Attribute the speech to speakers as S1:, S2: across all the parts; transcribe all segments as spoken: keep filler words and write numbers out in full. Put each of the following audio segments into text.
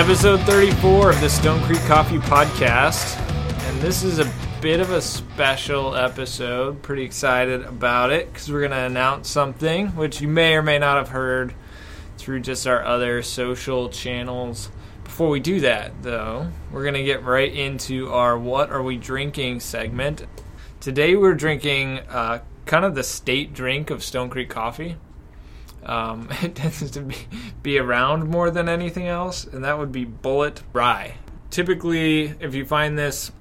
S1: Episode thirty-four of the Stone Creek Coffee Podcast, and this is a bit of a special episode. Pretty excited about it because we're going to announce something which you may or may not have heard through just our other social channels. Before we do that, though, we're going to get right into our What Are We Drinking segment. Today we're drinking uh, kind of the state drink of Stone Creek Coffee. Um, it tends to be, be around more than anything else, and that would be Bulleit Rye. Typically, if you find this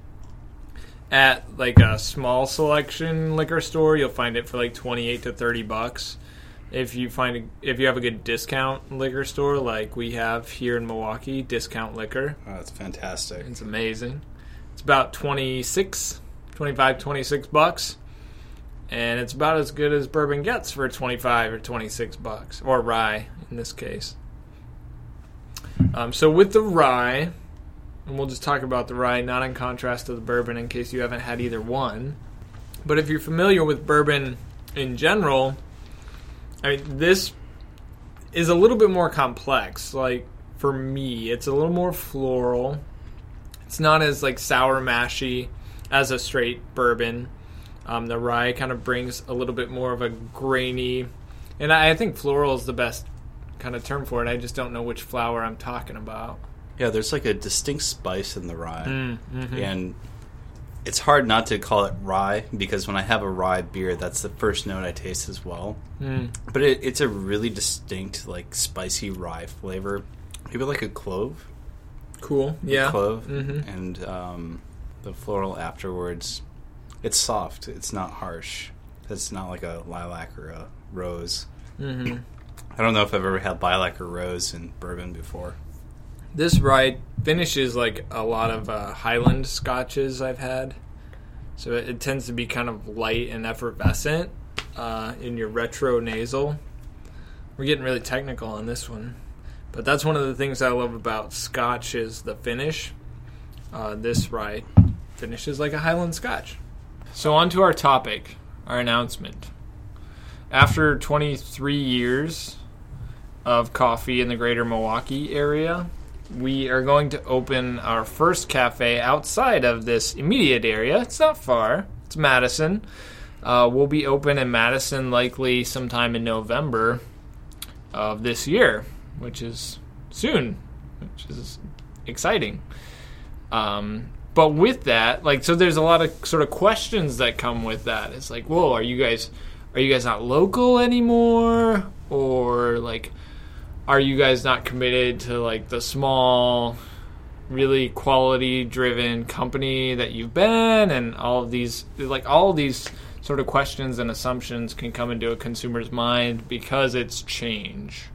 S1: at like a small selection liquor store, you'll find it for like twenty-eight to thirty bucks. If you find a, if you have a good discount liquor store like we have here in Milwaukee, Discount Liquor.
S2: Oh, that's fantastic.
S1: It's amazing. It's about twenty-six, twenty-five, twenty-six bucks. And it's about as good as bourbon gets for twenty-five or twenty-six bucks, or rye in this case. Um, so with the rye, and we'll just talk about the rye, not in contrast to the bourbon in case you haven't had either one. But if you're familiar with bourbon in general, I mean, this is a little bit more complex. Like, for me, it's a little more floral. It's not as, like, sour mashy as a straight bourbon. Um, the rye kind of brings a little bit more of a grainy, and I, I think floral is the best kind of term for it. I just don't know which flower I'm talking about.
S2: Yeah, there's like a distinct spice in the rye,
S1: Mm, mm-hmm.
S2: and it's hard not to call it rye because when I have a rye beer, that's the first note I taste as well.
S1: Mm.
S2: But it, it's a really distinct, like, spicy rye flavor. Maybe like a clove.
S1: Cool, yeah.
S2: Clove,
S1: mm-hmm.
S2: and um, the floral afterwards. It's soft. It's not harsh. It's not like a lilac or a rose.
S1: Mm-hmm.
S2: I don't know if I've ever had lilac or rose in bourbon before.
S1: This rye finishes like a lot of uh, Highland scotches I've had. So it, it tends to be kind of light and effervescent uh, in your retro nasal. We're getting really technical on this one. But that's one of the things I love about Scotch is the finish. Uh, this rye finishes like a Highland Scotch. So on to our topic, our announcement. After twenty-three years of coffee in the greater Milwaukee area, we are going to open our first cafe outside of this immediate area. It's not far. It's Madison. Uh, we'll be open in Madison likely sometime in November of this year, which is soon, which is exciting. Um... But with that, like, so there's a lot of sort of questions that come with that. It's like, whoa, are you guys, are you guys not local anymore? Or, like, are you guys not committed to, like, the small, really quality-driven company that you've been? And all of these, like, all of these sort of questions and assumptions can come into a consumer's mind because it's change.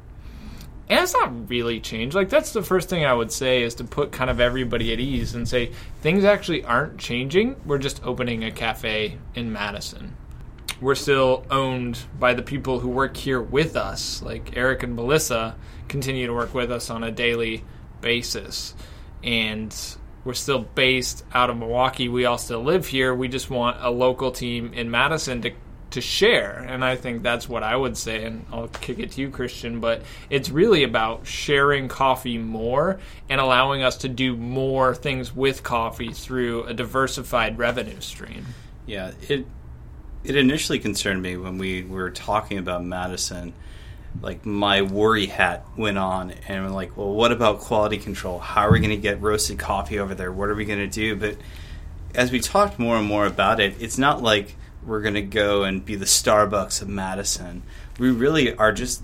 S1: And it's not really changed. Like, that's the first thing I would say is to put kind of everybody at ease and say, things actually aren't changing. We're just opening a cafe in Madison. We're still owned by the people who work here with us. Like, Eric and Melissa continue to work with us on a daily basis. And we're still based out of Milwaukee. We all still live here. We just want a local team in Madison to to share, and I think that's what I would say, and I'll kick it to you, Christian, but it's really about sharing coffee more and allowing us to do more things with coffee through a diversified revenue stream.
S2: Yeah, it it initially concerned me when we were talking about Madison. Like, my worry hat went on, and I'm like, well, what about quality control? How are we going to get roasted coffee over there? What are we going to do? But as we talked more and more about it, it's not like we're going to go and be the Starbucks of Madison. We really are just,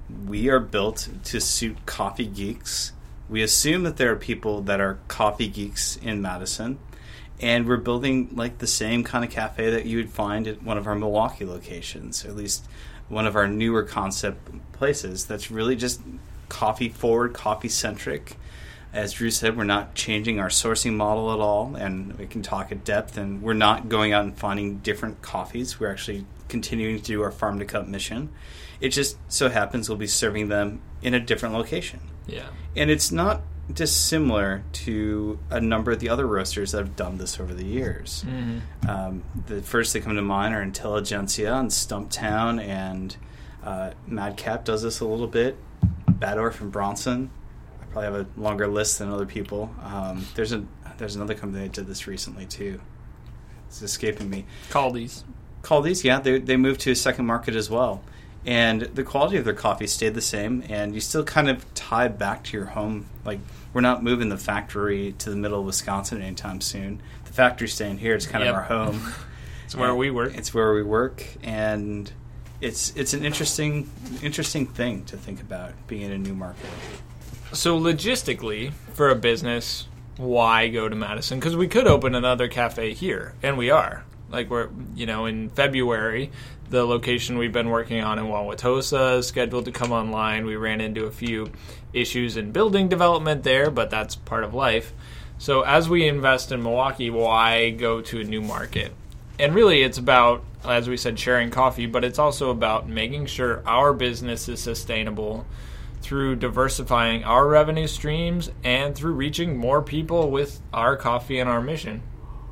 S2: we are built to suit coffee geeks. We assume that there are people that are coffee geeks in Madison, and we're building like the same kind of cafe that you would find at one of our Milwaukee locations, or at least one of our newer concept places that's really just coffee forward, coffee centric. As Drew said, we're not changing our sourcing model at all, and we can talk at depth, and we're not going out and finding different coffees. We're actually continuing to do our farm to cup mission. It just so happens we'll be serving them in a different location.
S1: Yeah. And
S2: it's not dissimilar to a number of the other roasters that have done this over the years.
S1: Mm-hmm.
S2: Um, the first that come to mind are Intelligentsia and Stumptown, and uh, Madcap does this a little bit. Bad Orphan Bronson. probably have a longer list than other people. Um, there's a there's another company that did this recently too. It's escaping me.
S1: Caldi's.
S2: Caldi's, yeah, they they moved to a second market as well, and the quality of their coffee stayed the same, and you still kind of tie back to your home. Like, we're not moving the factory to the middle of Wisconsin anytime soon. The factory's staying here. It's kind
S1: Yep.
S2: of our home.
S1: It's where we work.
S2: It's where we work, and it's it's an interesting interesting thing to think about being in a new market.
S1: So logistically, for a business, why go to Madison? Because we could open another cafe here, and we are. Like, we're, you know, in February, the location we've been working on in Wauwatosa is scheduled to come online. We ran into a few issues in building development there, but that's part of life. So as we invest in Milwaukee, why go to a new market? And really, it's about, as we said, sharing coffee, but it's also about making sure our business is sustainable through diversifying our revenue streams and through reaching more people with our coffee and our mission.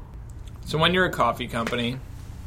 S1: So when you're a coffee company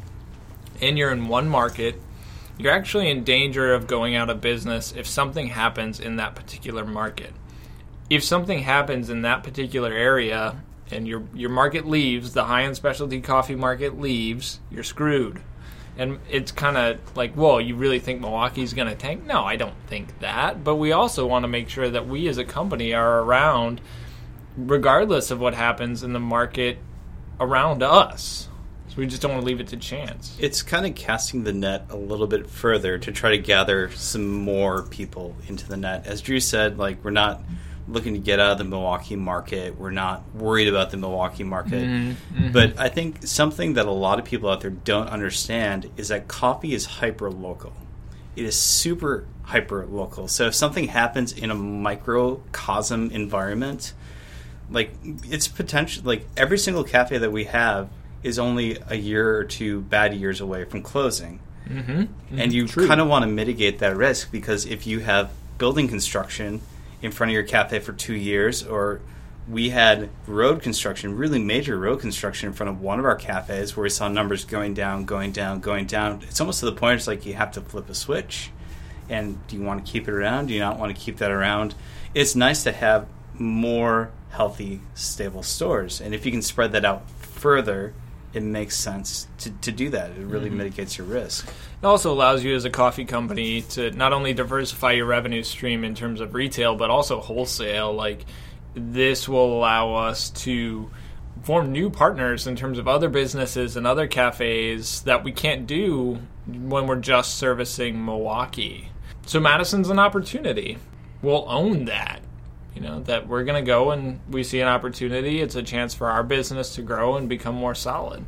S1: and you're in one market, you're actually in danger of going out of business if something happens in that particular market. If something happens in that particular area and your your market leaves, the high-end specialty coffee market leaves, you're screwed. And it's kind of like, whoa, you really think Milwaukee's going to tank? No, I don't think that. But we also want to make sure that we as a company are around regardless of what happens in the market around us. So we just don't want to leave it to chance.
S2: It's kind of casting the net a little bit further to try to gather some more people into the net. As Drew said, like, we're not looking to get out of the Milwaukee market. We're not worried about the Milwaukee market. Mm-hmm, mm-hmm. But I think something that a lot of people out there don't understand is that coffee is hyper-local. It is super hyper-local. So if something happens in a microcosm environment, like, it's potential, like, every single cafe that we have is only a year or two bad years away from closing.
S1: Mm-hmm, mm-hmm,
S2: and you
S1: true.
S2: kind of want to mitigate that risk, because if you have building construction in front of your cafe for two years, or we had road construction, really major road construction in front of one of our cafes where we saw numbers going down, going down, going down. It's almost to the point it's like you have to flip a switch. And do you want to keep it around? Do you not want to keep that around? It's nice to have more healthy, stable stores. And if you can spread that out further, it makes sense to, to do that. It really mm-hmm. mitigates your risk.
S1: It also allows you as a coffee company to not only diversify your revenue stream in terms of retail, but also wholesale. Like, this will allow us to form new partners in terms of other businesses and other cafes that we can't do when we're just servicing Milwaukee. So Madison's an opportunity. We'll own that. You know, that we're going to go and we see an opportunity. It's a chance for our business to grow and become more solid.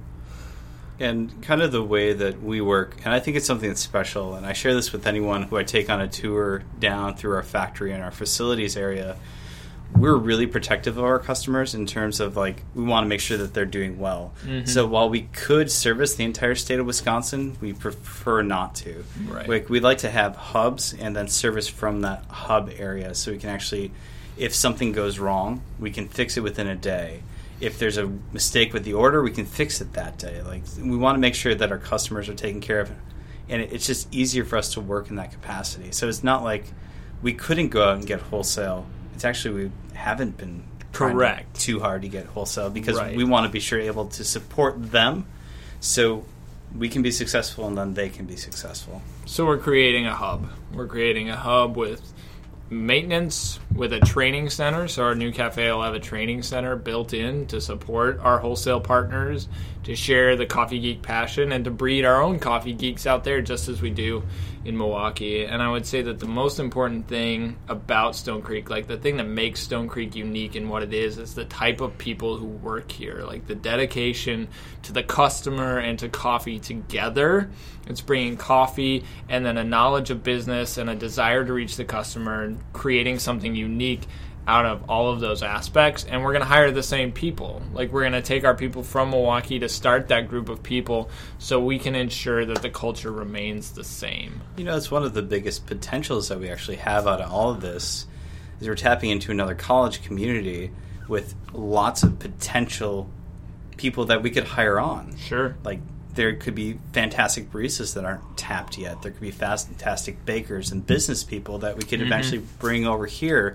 S2: And kind of the way that we work, and I think it's something that's special, and I share this with anyone who I take on a tour down through our factory and our facilities area, we're really protective of our customers in terms of, like, we want to make sure that they're doing well. Mm-hmm. So while we could service the entire state of Wisconsin, we prefer not to.
S1: Right.
S2: Like, we'd like to have hubs and then service from that hub area so we can actually, if something goes wrong, we can fix it within a day. If there's a mistake with the order, we can fix it that day. Like, we want to make sure that our customers are taken care of, and it's just easier for us to work in that capacity. So it's not like we couldn't go out and get wholesale. It's actually we haven't been
S1: correct
S2: too hard to get wholesale because
S1: right.
S2: we want to be sure able to support them so we can be successful and then they can be successful.
S1: So we're creating a hub. We're creating a hub with maintenance, with a training center. So our new cafe will have a training center built in to support our wholesale partners, to share the Coffee Geek passion, and to breed our own coffee geeks out there just as we do in Milwaukee. And I would say that the most important thing about Stone Creek, like the thing that makes Stone Creek unique in what it is, is the type of people who work here. Like the dedication to the customer and to coffee together. It's bringing coffee and then a knowledge of business and a desire to reach the customer and creating something unique out of all of those aspects. And we're going to hire the same people. Like, we're going to take our people from Milwaukee to start that group of people so we can ensure that the culture remains the same.
S2: You know, it's one of the biggest potentials that we actually have out of all of this is we're tapping into another college community with lots of potential people that we could hire on.
S1: Sure.
S2: Like, there could be fantastic baristas that aren't tapped yet. There could be fantastic bakers and business people that we could mm-hmm. eventually bring over here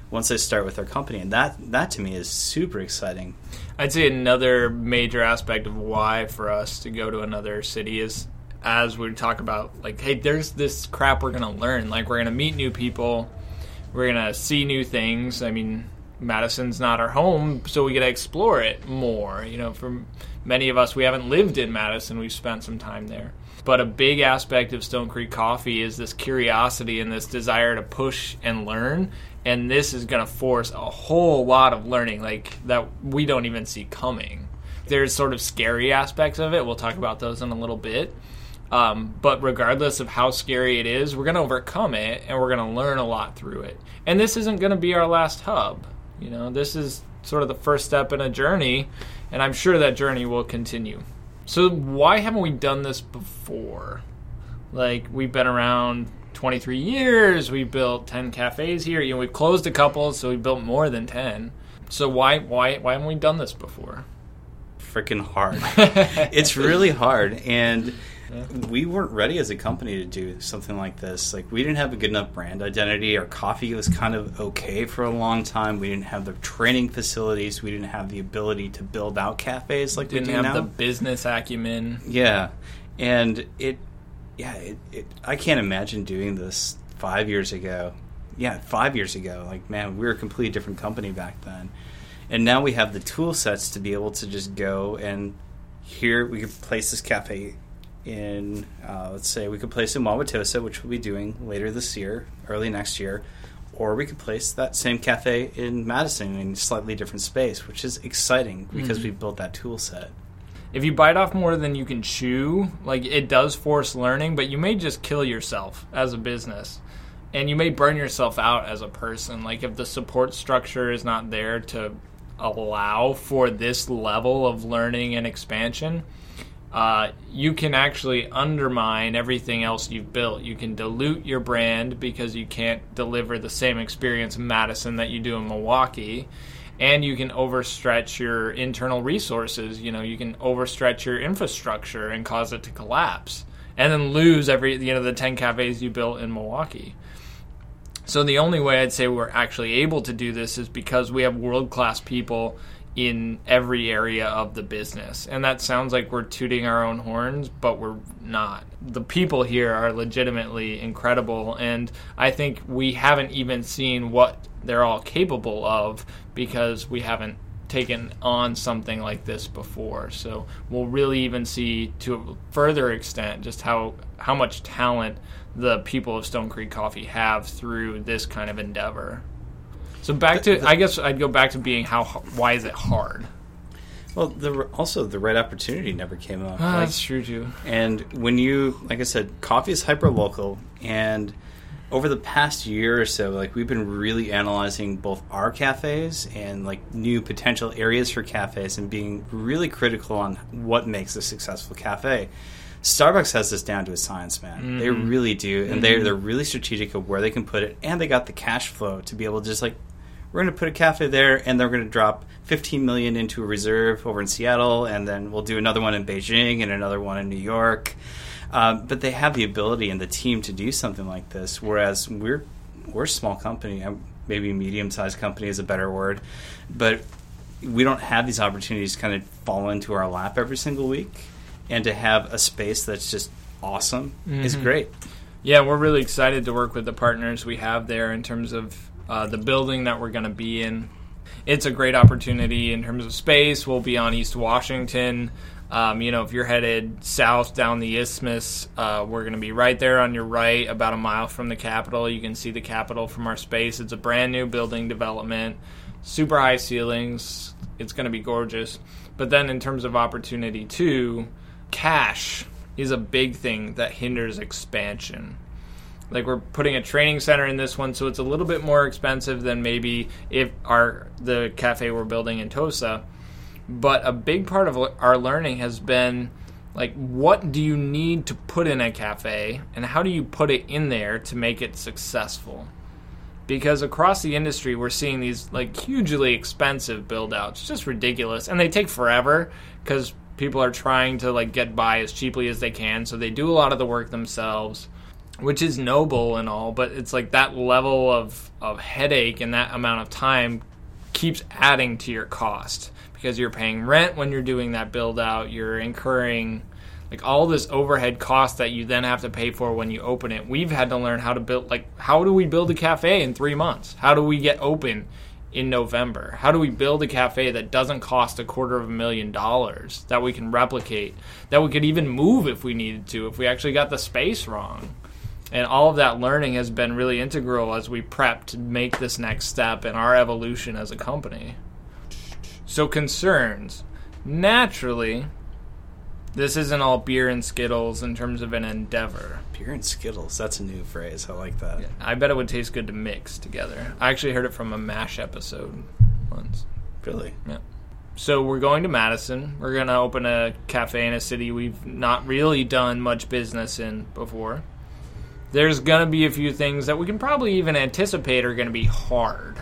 S2: once they start with their company. And that, that to me is super exciting.
S1: I'd say another major aspect of why for us to go to another city is, as we talk about, like, hey, there's this crap we're going to learn. Like, we're going to meet new people. We're going to see new things. I mean, Madison's not our home, so we get to explore it more. You know, for many of us, we haven't lived in Madison. We've spent some time there. But a big aspect of Stone Creek Coffee is this curiosity and this desire to push and learn. And this is going to force a whole lot of learning, like, that we don't even see coming. There's sort of scary aspects of it. We'll talk about those in a little bit. Um, but regardless of how scary it is, we're going to overcome it, and we're going to learn a lot through it. And this isn't going to be our last hub. You know, this is sort of the first step in a journey, and I'm sure that journey will continue. So why haven't we done this before? Like, we've been around twenty-three years, we built ten cafes here. You know, we've closed a couple, so we built more than ten. So why why why haven't we done this before?
S2: Freaking hard. It's really hard, and yeah. we weren't ready as a company to do something like this. Like, we didn't have a good enough brand identity. Our coffee was kind of okay for a long time. We didn't have the training facilities. We didn't have the ability to build out cafes like
S1: didn't
S2: we do now.
S1: Didn't have the business acumen.
S2: Yeah, and it, yeah, it, it. I can't imagine doing this five years ago. Yeah, five years ago. Like, man, we were a completely different company back then. And now we have the tool sets to be able to just go and here we could place this cafe in, uh, let's say we could place it in Wauwatosa, which we'll be doing later this year, early next year, or we could place that same cafe in Madison in a slightly different space, which is exciting because mm-hmm. we've built that tool set.
S1: If you bite off more than you can chew, like, it does force learning, but you may just kill yourself as a business. And you may burn yourself out as a person. Like, if the support structure is not there to allow for this level of learning and expansion, uh, you can actually undermine everything else you've built. You can dilute your brand because you can't deliver the same experience in Madison that you do in Milwaukee. And you can overstretch your internal resources. You know, you can overstretch your infrastructure and cause it to collapse. And then lose every, you know, the ten cafes you built in Milwaukee. So the only way I'd say we're actually able to do this is because we have world-class people in every area of the business. And that sounds like we're tooting our own horns, but we're not. The people here are legitimately incredible, and I think we haven't even seen what they're all capable of because we haven't taken on something like this before. So we'll really even see to a further extent just how how much talent the people of Stone Creek Coffee have through this kind of endeavor. So back to, I guess I'd go back to being how, why is it hard?
S2: Well, the, also the right opportunity never came up.
S1: Oh,
S2: like,
S1: that's true too.
S2: And when you, like I said, coffee is hyper local, and over the past year or so, like, we've been really analyzing both our cafes and like new potential areas for cafes and being really critical on what makes a successful cafe. Starbucks has this down to a science, man. Mm-hmm. They really do, and mm-hmm. they're they're really strategic of where they can put it, and they got the cash flow to be able to just like, we're going to put a cafe there, and they're going to drop fifteen million dollars into a reserve over in Seattle, and then we'll do another one in Beijing and another one in New York. Um, but they have the ability and the team to do something like this, whereas we're we're a small company, maybe medium-sized company is a better word, but we don't have these opportunities kind of fall into our lap every single week. And to have a space that's just awesome mm-hmm. is great.
S1: Yeah, we're really excited to work with the partners we have there in terms of uh, the building that we're going to be in. It's a great opportunity in terms of space. We'll be on East Washington. Um, you know, if you're headed south down the Isthmus, uh, we're going to be right there on your right, about a mile from the Capitol. You can see the Capitol from our space. It's a brand new building development, super high ceilings. It's going to be gorgeous. But then in terms of opportunity too, cash is a big thing that hinders expansion. Like, we're putting a training center in this one, so it's a little bit more expensive than maybe if our the cafe we're building in Tosa. But a big part of our learning has been, like, what do you need to put in a cafe, and how do you put it in there to make it successful? Because across the industry, we're seeing these, like, hugely expensive build-outs, just ridiculous, and they take forever because people are trying to, like, get by as cheaply as they can, so they do a lot of the work themselves. which is noble and all, but it's like that level of, of headache and that amount of time keeps adding to your cost because you're paying rent when you're doing that build out. You're incurring like all this overhead cost that you then have to pay for when you open it. We've had to learn how to build, like, how do we build a cafe in three months? How do we get open in November? How do we build a cafe that doesn't cost a quarter of a million dollars, that we can replicate, that we could even move if we needed to, if we actually got the space wrong? And all of that learning has been really integral as we prep to make this next step in our evolution as a company. So concerns. Naturally, this isn't all beer and Skittles in terms of an endeavor.
S2: Beer and Skittles, that's a new phrase. I like that.
S1: Yeah, I bet it would taste good to mix together. I actually heard it from a MASH episode once.
S2: Really?
S1: Yeah. So we're going to Madison. We're going to open a cafe in a city we've not really done much business in before. There's going to be a few things that we can probably even anticipate are going to be hard.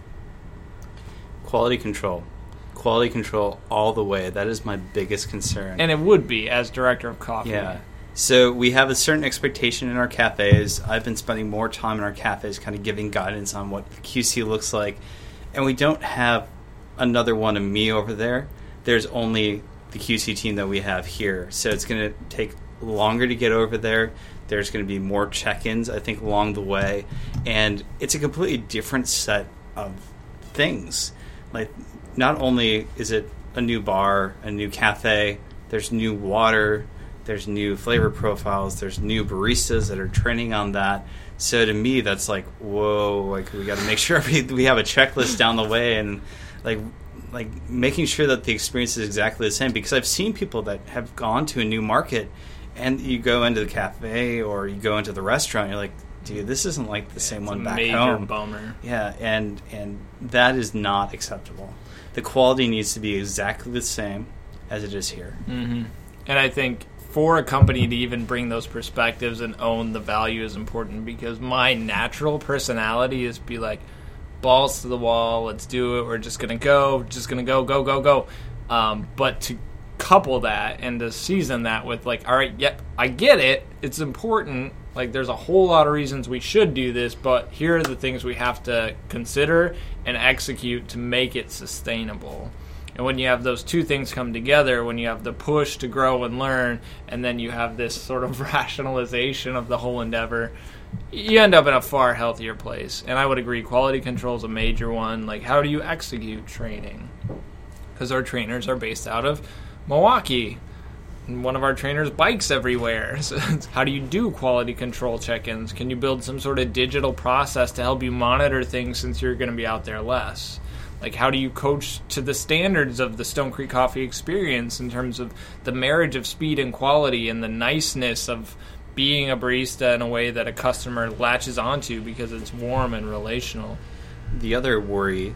S2: Quality control. Quality control all the way. That is my biggest concern.
S1: And it would be, as director of coffee.
S2: Yeah. So we have a certain expectation in our cafes. I've been spending more time in our cafes kind of giving guidance on what Q C looks like. And we don't have another one of me over there. There's only the Q C team that we have here. So it's going to take longer to get over there. There's going to be more check-ins, I think, along the way. And it's a completely different set of things. Like, not only is it a new bar, a new cafe, there's new water, there's new flavor profiles, there's new baristas that are training on that. So to me, that's like, whoa, like we got to make sure we, we have a checklist down the way and like like making sure that the experience is exactly the same. Because I've seen people that have gone to a new market and you go into the cafe or you go into the restaurant, you're like, dude, this isn't like the same one back
S1: major
S2: home.
S1: Bummer.
S2: Yeah, and and that is not acceptable. The quality needs to be exactly the same as it is here.
S1: Mm-hmm. And I think for a company to even bring those perspectives and own the value is important, because my natural personality is be like, balls to the wall, let's do it, we're just going to go, just going to go, go, go, go. Um, but to couple that and to season that with like, all right, yep, I get it, it's important. Like, there's a whole lot of reasons we should do this, but here are the things we have to consider and execute to make it sustainable. And when you have those two things come together, when you have the push to grow and learn, and then you have this sort of rationalization of the whole endeavor, you end up in a far healthier place. And I would agree, quality control is a major one. Like, how do you execute training? Because our trainers are based out of Milwaukee. One of our trainers bikes everywhere. So how do you do quality control check-ins? Can you build some sort of digital process to help you monitor things since you're going to be out there less? Like, how do you coach to the standards of the Stone Creek Coffee experience in terms of the marriage of speed and quality and the niceness of being a barista in a way that a customer latches onto because it's warm and relational?
S2: The other worry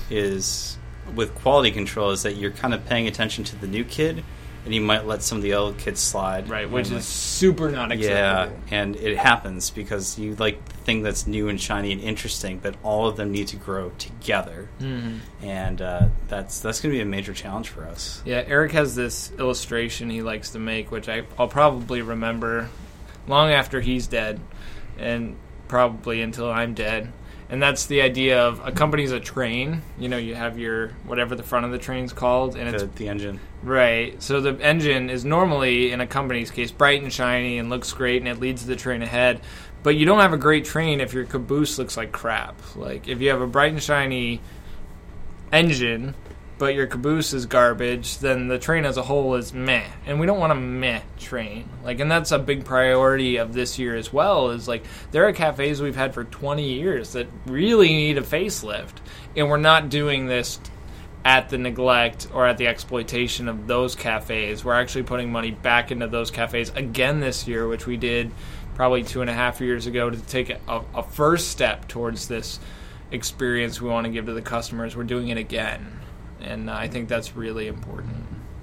S2: is with quality control is that you're kind of paying attention to the new kid, and you might let some of the old kids slide.
S1: Right, which
S2: and
S1: is
S2: like,
S1: super not acceptable.
S2: Yeah, and it happens because you like the thing that's new and shiny and interesting, but all of them need to grow together. Mm-hmm. And uh, that's that's going to be a major challenge for us.
S1: Yeah, Eric has this illustration he likes to make, which I, I'll probably remember long after he's dead, and probably until I'm dead. And that's the idea of a company's a train. You know, you have your, whatever the front of the train's called. And
S2: the,
S1: it's
S2: the engine.
S1: Right. So the engine is normally, in a company's case, bright and shiny and looks great, and it leads the train ahead. But you don't have a great train if your caboose looks like crap. Like, if you have a bright and shiny engine, but your caboose is garbage, then the train as a whole is meh. And we don't want a meh train. Like, and that's a big priority of this year as well, is like, there are cafes we've had for twenty years that really need a facelift. And we're not doing this at the neglect or at the exploitation of those cafes. We're actually putting money back into those cafes again this year, which we did probably two and a half years ago to take a, a first step towards this experience we want to give to the customers. We're doing it again. And I think that's really important.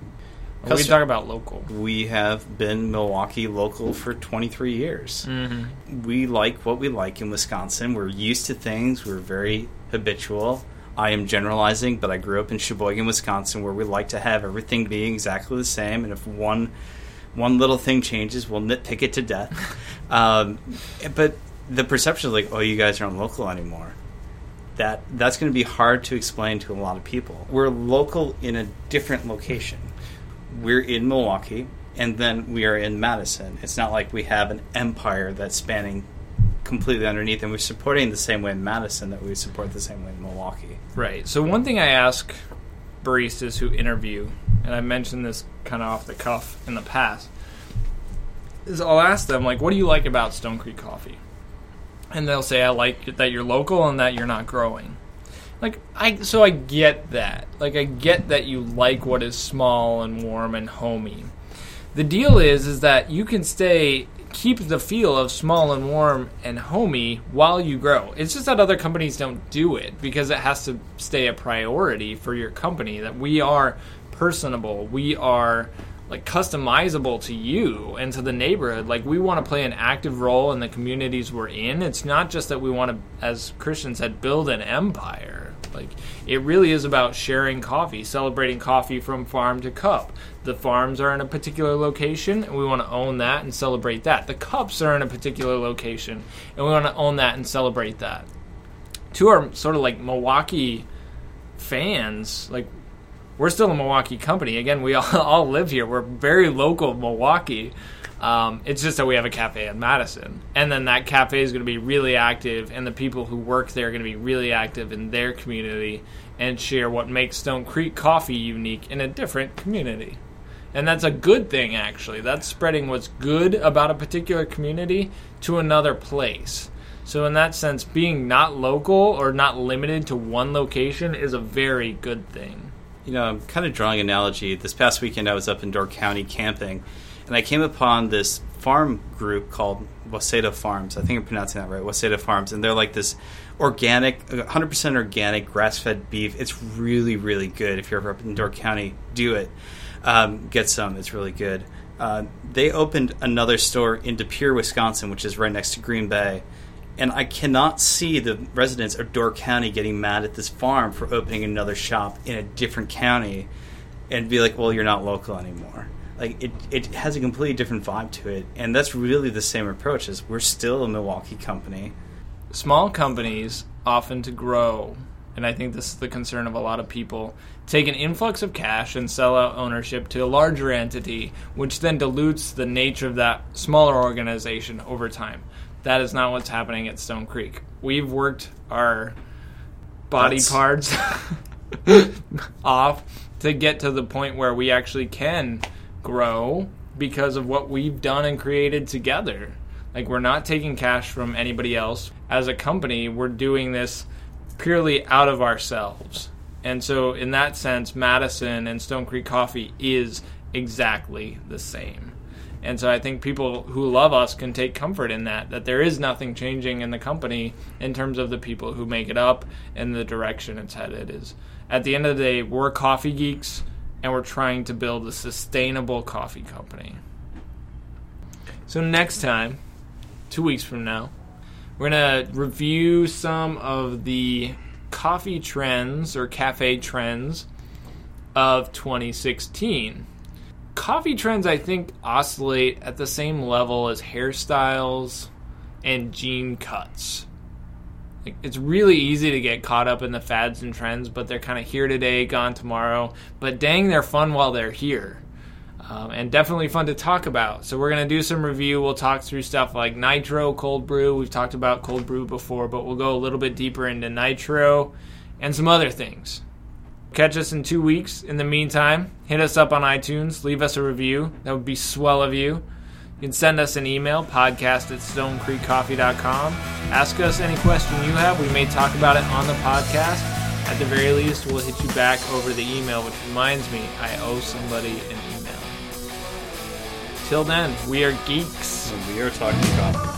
S1: We can talk about local.
S2: We have been Milwaukee local for twenty-three years. Mm-hmm. We like what we like in Wisconsin. We're used to things. We're very habitual. I am generalizing, but I grew up in Sheboygan, Wisconsin, where we like to have everything being exactly the same. And if one One little thing changes, we'll nitpick it to death. Um, but the perception of like, oh, you guys aren't local anymore, that that's going to be hard to explain to a lot of people. We're local in a different location. We're in Milwaukee, and then we are in Madison. It's not like we have an empire that's spanning completely underneath, and we're supporting the same way in Madison that we support the same way in Milwaukee.
S1: Right. So one thing I ask baristas who interview, and I mentioned this kind of off the cuff in the past, is I'll ask them, like, what do you like about Stone Creek Coffee? And they'll say, I like that you're local and that you're not growing. Like, I so I get that. Like, I get that you like what is small and warm and homey. The deal is, is that you can stay, keep the feel of small and warm and homey while you grow. It's just that other companies don't do it because it has to stay a priority for your company, that we are personable. We are, like, customizable to you and to the neighborhood. Like, we want to play an active role in the communities we're in. It's not just that we want to, as Christian said, build an empire. Like, it really is about sharing coffee, celebrating coffee from farm to cup. The farms are in a particular location, and we want to own that and celebrate that. The cups are in a particular location, and we want to own that and celebrate that. To our sort of like Milwaukee fans, like, we're still a Milwaukee company. Again, we all, all live here. We're very local Milwaukee. Um, it's just that we have a cafe in Madison. And then that cafe is going to be really active, and the people who work there are going to be really active in their community and share what makes Stone Creek Coffee unique in a different community. And that's a good thing, actually. That's spreading what's good about a particular community to another place. So in that sense, being not local or not limited to one location is a very good thing.
S2: You know, I'm kind of drawing an analogy. This past weekend I was up in Door County camping, and I came upon this farm group called Waseda Farms. I think I'm pronouncing that right, Waseda Farms. And they're like this organic, one hundred percent organic, grass-fed beef. It's really, really good. If you're ever up in Door County, do it. Um, get some. It's really good. Uh, they opened another store in De Pere, Wisconsin, which is right next to Green Bay. And I cannot see the residents of Door County getting mad at this farm for opening another shop in a different county and be like, well, you're not local anymore. Like, it, it has a completely different vibe to it. And that's really the same approach as we're still a Milwaukee company.
S1: Small companies, often to grow, and I think this is the concern of a lot of people, take an influx of cash and sell out ownership to a larger entity, which then dilutes the nature of that smaller organization over time. That is not what's happening at Stone Creek. We've worked our body That's... parts off to get to the point where we actually can grow because of what we've done and created together. Like, we're not taking cash from anybody else. As a company, we're doing this purely out of ourselves. And so in that sense, Madison and Stone Creek Coffee is exactly the same. And so I think people who love us can take comfort in that, that there is nothing changing in the company in terms of the people who make it up and the direction it's headed. Is at the end of the day, we're coffee geeks, and we're trying to build a sustainable coffee company. So next time, two weeks from now, we're going to review some of the coffee trends or cafe trends of twenty sixteen. Coffee trends, I think, oscillate at the same level as hairstyles and jean cuts. Like, it's really easy to get caught up in the fads and trends, but they're kind of here today, gone tomorrow. But dang, they're fun while they're here. Um, and definitely fun to talk about. So we're going to do some review. We'll talk through stuff like Nitro Cold Brew. We've talked about Cold Brew before, but we'll go a little bit deeper into Nitro and some other things. Catch us in two weeks. In the meantime, hit us up on iTunes. Leave us a review. That would be swell of you. You can send us an email, podcast at stone creek coffee dot com. Ask us any question you have. We may talk about it on the podcast. At the very least, we'll hit you back over the email, which reminds me, I owe somebody an email. Till then, we are geeks.
S2: And we are talking coffee.